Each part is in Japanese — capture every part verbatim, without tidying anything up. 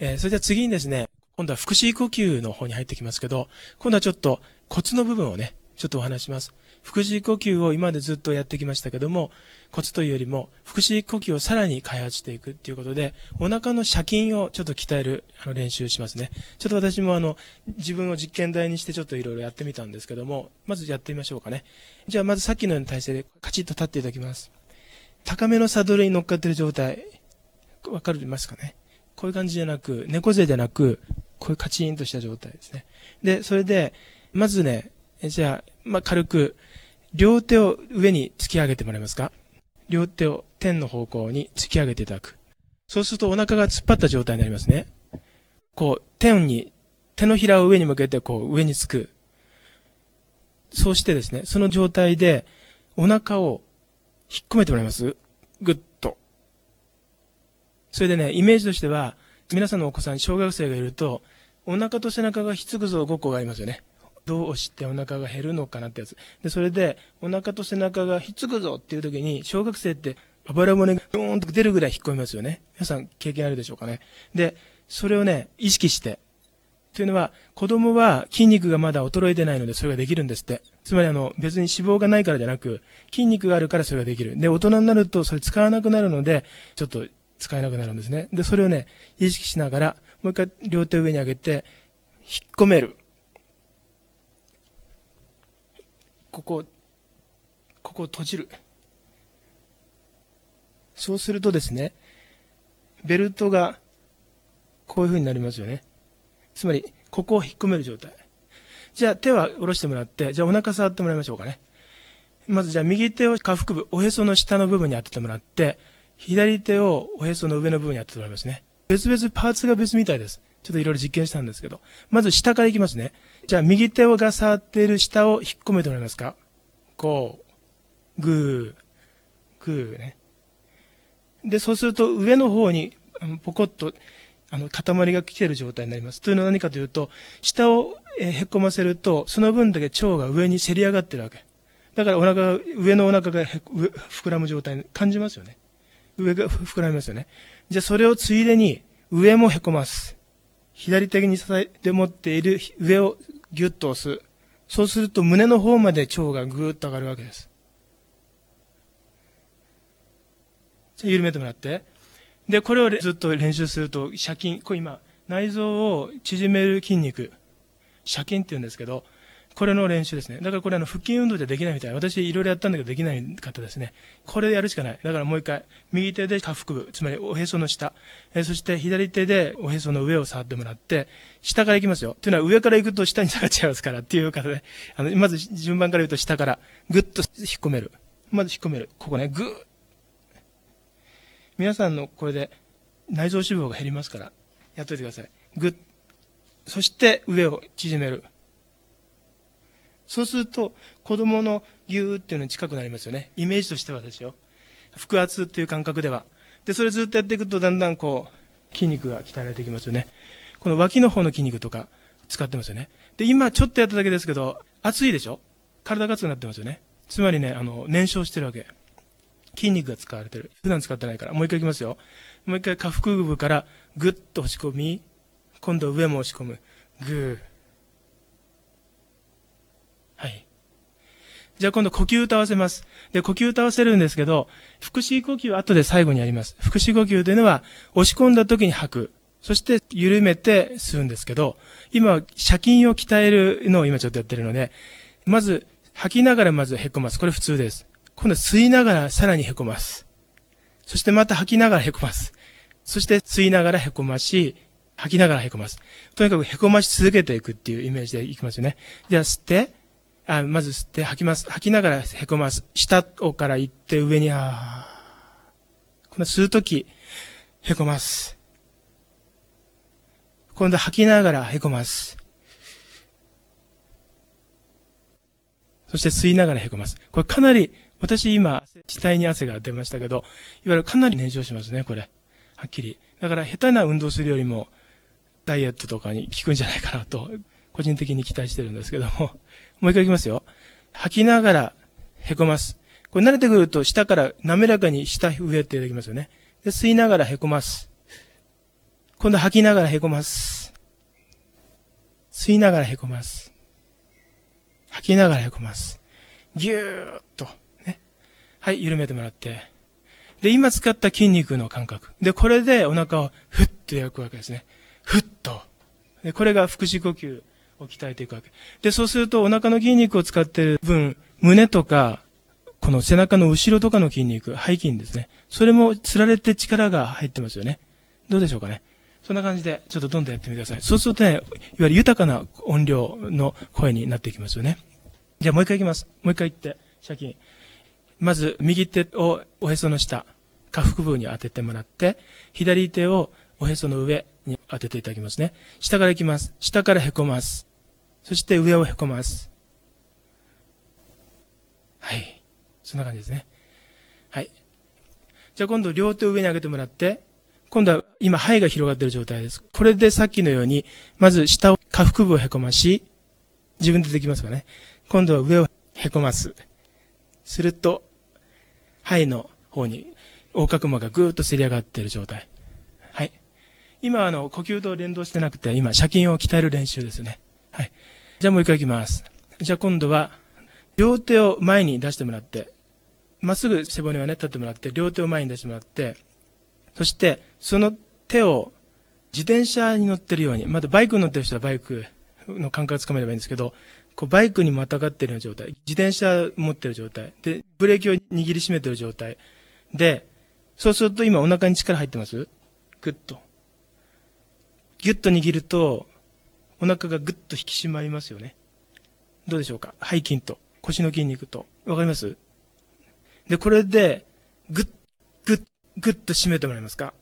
えー、それでは次にですね、今度は腹式呼吸の方に入ってきますけど、今度はちょっとコツの部分をね、ちょっとお話します。腹式呼吸を今までずっとやってきましたけども、コツというよりも、腹式呼吸をさらに開発していくっていうことで、お腹の斜筋をちょっと鍛えるあの練習しますね。ちょっと私もあの、自分を実験台にしてちょっといろいろやってみたんですけども、まずやってみましょうかね。じゃあまずさっきのような体勢でカチッと立っていただきます。高めのサドルに乗っかっている状態、わかりますかね。こういう感じじゃなく、猫背じゃなく、こういうカチンとした状態ですね。で、それで、まずね、じゃあ、まあ、軽く、両手を上に突き上げてもらえますか？両手を天の方向に突き上げていただく。そうするとお腹が突っ張った状態になりますね。こう、天に、手のひらを上に向けて、こう、上につく。そうしてですね、その状態で、お腹を引っ込めてもらいます？ぐっと。それでね、イメージとしては、皆さんのお子さん、小学生がいると、お腹と背中がひっつくぞごっこがありますよね。どうしてお腹が減るのかなってやつ。で、それで、お腹と背中がひっつくぞっていう時に、小学生ってあばら骨がドーンと出るぐらい引っ込みますよね。皆さん経験あるでしょうかね。で、それをね、意識して。というのは、子供は筋肉がまだ衰えてないのでそれができるんですって。つまりあの、別に脂肪がないからじゃなく、筋肉があるからそれができる。で、大人になるとそれ使わなくなるので、ちょっと使えなくなるんですね。で、それをね、意識しながら、もう一回両手を上に上げて、引っ込める。ここ、ここを閉じる。そうするとですね、ベルトがこういう風になりますよね。つまり、ここを引っ込める状態。じゃあ手は下ろしてもらって、じゃあお腹触ってもらいましょうかね。まずじゃあ右手を下腹部、おへその下の部分に当ててもらって、左手をおへその上の部分に当ててもらいますね。別々パーツが別みたいです。ちょっといろいろ実験したんですけど。まず下からいきますね。じゃあ右手をが触っている下を引っ込めてもらえますか？こう、ぐー、ぐーね。で、そうすると上の方にポコッとあの塊が来ている状態になります。というのは何かというと、下をへっこませると、その分だけ腸が上にせり上がっているわけ。だからお腹が、上のお腹が膨らむ状態に感じますよね。上が膨らみますよね。じゃあそれをついでに上もへこます。左手に支えて持っている上をギュッと押す。そうすると胸の方まで腸がぐーっと上がるわけです。じゃあ緩めてもらって。で、これをずっと練習すると、斜筋、これ今、内臓を縮める筋肉、斜筋って言うんですけど、これの練習ですね。だからこれあの腹筋運動でできないみたい。私いろいろやったんだけどできない方ですね。これでやるしかない。だからもう一回、右手で下腹部、つまりおへその下、えそして左手でおへその上を触ってもらって、下から行きますよ。というのは上から行くと下に下がっちゃいますからっていう方で、あの、まず順番から言うと下から、ぐっと引っ込める。まず引っ込める。ここね、ぐー。皆さんのこれで内臓脂肪が減りますから、やっといてください。ぐっ。そして上を縮める。そうすると、子供のぎゅーっていうのに近くなりますよね。イメージとしてはですよ。腹圧っていう感覚では。で、それずっとやっていくと、だんだんこう、筋肉が鍛えられていきますよね。この脇の方の筋肉とか使ってますよね。で、今ちょっとやっただけですけど、熱いでしょ？体が熱くなってますよね。つまりね、あの、燃焼してるわけ。筋肉が使われてる。普段使ってないから。もう一回いきますよ。もう一回下腹部からぐっと押し込み、今度上も押し込む。ぐー。はい。じゃあ今度呼吸と合わせます。で、呼吸と合わせるんですけど、腹式呼吸は後で最後にやります。腹式呼吸というのは、押し込んだ時に吐く。そして緩めて吸うんですけど、今は斜筋を鍛えるのを今ちょっとやってるので、まず吐きながらまずへこます。これ普通です。今度は吸いながらさらにへこます。そしてまた吐きながらへこます。そして吸いながらへこまし、吐きながらへこます。とにかくへこまし続けていくっていうイメージでいきますよね。じゃあ吸って、あ、まず吸って吐きます。吐きながらへこます。下から行って上に、あー。この吸うとき、へこます。今度吐きながらへこます。そして吸いながらへこます。これかなり、私今、額に汗が出ましたけど、いわゆるかなり燃焼しますね、これ。はっきり。だから下手な運動するよりも、ダイエットとかに効くんじゃないかなと、個人的に期待してるんですけども。もう一回いきますよ。吐きながらへこます。これ慣れてくると下から滑らかに下上ってできますよね。で、吸いながらへこます。 今度吐きながらへこます。吸いながらへこます。吐きながらへこます。ぎゅーっと、ね。はい、緩めてもらって。で、今使った筋肉の感覚。で、これでお腹をふっと焼くわけですね。ふっと。で、これが腹式呼吸を鍛えていくわけ。で、そうするとお腹の筋肉を使っている分、胸とか、この背中の後ろとかの筋肉、背筋ですね。それもつられて力が入ってますよね。どうでしょうかね。そんな感じで、ちょっとどんどんやってみてください。そうするとね、いわゆる豊かな音量の声になっていきますよね。じゃあもう一回いきます。もう一回言って、シャキン。まず、右手をおへその下、下腹部に当ててもらって、左手をおへその上に当てていただきますね。下からいきます。下からへこます。そして上をへこます。はい。そんな感じですね。はい。じゃあ今度両手を上に上げてもらって、今度は今肺が広がっている状態です。これでさっきのように、まず下を、下腹部をへこまし、自分でできますかね。今度は上をへこます。すると、肺の方に横隔膜がぐーっとせり上がっている状態。はい。今あの、呼吸と連動してなくて、今、斜筋を鍛える練習ですね。はい。じゃあもう一回いきます。じゃあ今度は、両手を前に出してもらって、まっすぐ背骨をね、立ってもらって、両手を前に出してもらって、そして、その手を自転車に乗ってるように、まだバイクに乗ってる人はバイクの感覚をつかめればいいんですけど、こうバイクにまたがってるような状態、自転車を持ってる状態、で、ブレーキを握りしめてる状態。で、そうすると今お腹に力入ってます？ぐっと。ぎゅっと握ると、お腹がぐっと引き締まりますよね。どうでしょうか？背筋と腰の筋肉と。わかります？で、これで、ぐっ、ぐっ、ぐっと締めてもらえますか？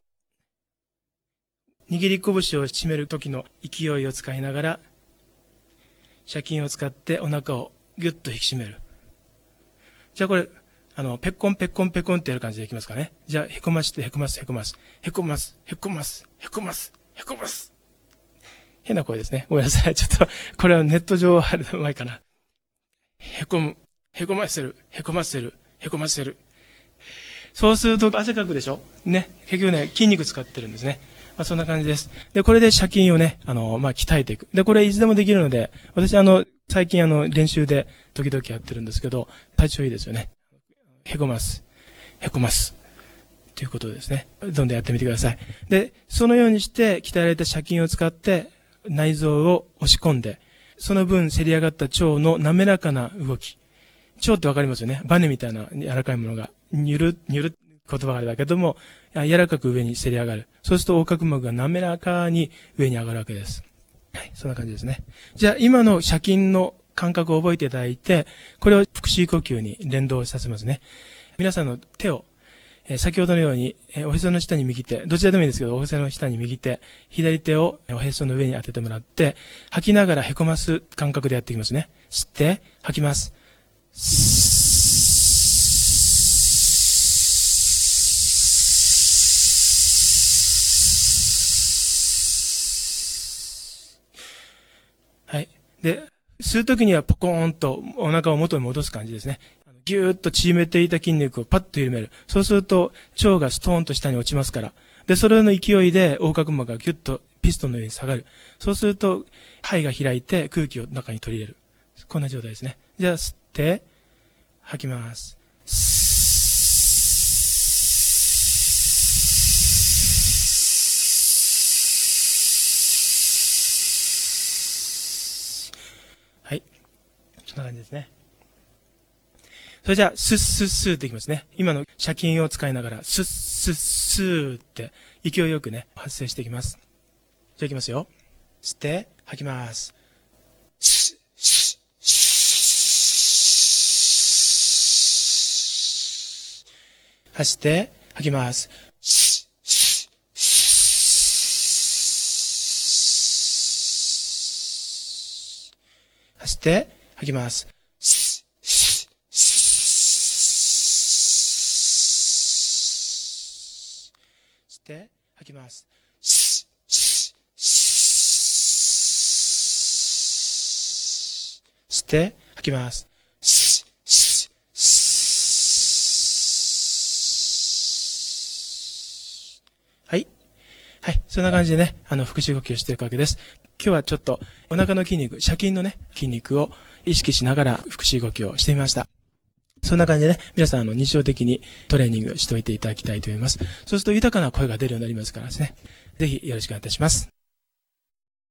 握り拳を締める時の勢いを使いながら、斜筋を使ってお腹をぎゅっと引き締める。じゃあこれ、あの、ペッコンペッコンペッコンってやる感じでいきますかね。じゃあ、へこまして、へこます、へこます、へこます、へこます、へこます、へこます。変な声ですね。ごめんなさい。ちょっと、これはネット上あるの前かな。へこむ、へこませる、へこませる、へこませる。そうすると汗かくでしょね。結局ね、筋肉使ってるんですね。まあ、そんな感じです。で、これで斜筋をね、あの、まあ、鍛えていく。で、これいつでもできるので、私あの、最近あの、練習で時々やってるんですけど、体調いいですよね。へこます。へこます。ということですね。どんどんやってみてください。で、そのようにして鍛えられた斜筋を使って内臓を押し込んで、その分せり上がった腸の滑らかな動き。腸ってわかりますよね。バネみたいな柔らかいものが、にゅる、にゅる言葉があれだけども、柔らかく上にせり上がる。そうすると横隔膜が滑らかに上に上がるわけです。はい、そんな感じですね。じゃあ今の斜筋の感覚を覚えていただいて、これを腹式呼吸に連動させますね。皆さんの手を、えー、先ほどのように、えー、おへその下に右手、どちらでもいいんですけど、おへその下に右手、左手をおへその上に当ててもらって、吐きながらへこます感覚でやっていきますね。吸って、吐きます。はい。で、吸うときにはポコーンとお腹を元に戻す感じですね。ぎゅーっと縮めていた筋肉をパッと緩める。そうすると腸がストーンと下に落ちますから。で、それの勢いで横隔膜がギュッとピストンのように下がる。そうすると肺が開いて空気を中に取り入れる。こんな状態ですね。じゃあ吸って、吐きます。はい。そんな感じですね。それじゃあ、スッスッスーっていきますね。今の斜筋を使いながら、スッスッスーって勢いよくね、発声していきます。じゃあいきますよ。吸って、吐きます。スッスッスッ吐して、吐きます。スッスッ吐して、吐きます。吸って、吐きます。吸って、吐きます。はい。 はい。そんな感じでね、あの、腹式呼吸をしていくわけです。今日はちょっと、お腹の筋肉、斜筋のね、筋肉を意識しながら腹式呼吸をしてみました。そんな感じでね、皆さん、あの、日常的にトレーニングしておいていただきたいと思います。そうすると豊かな声が出るようになりますからですね。ぜひよろしくお願いいたします。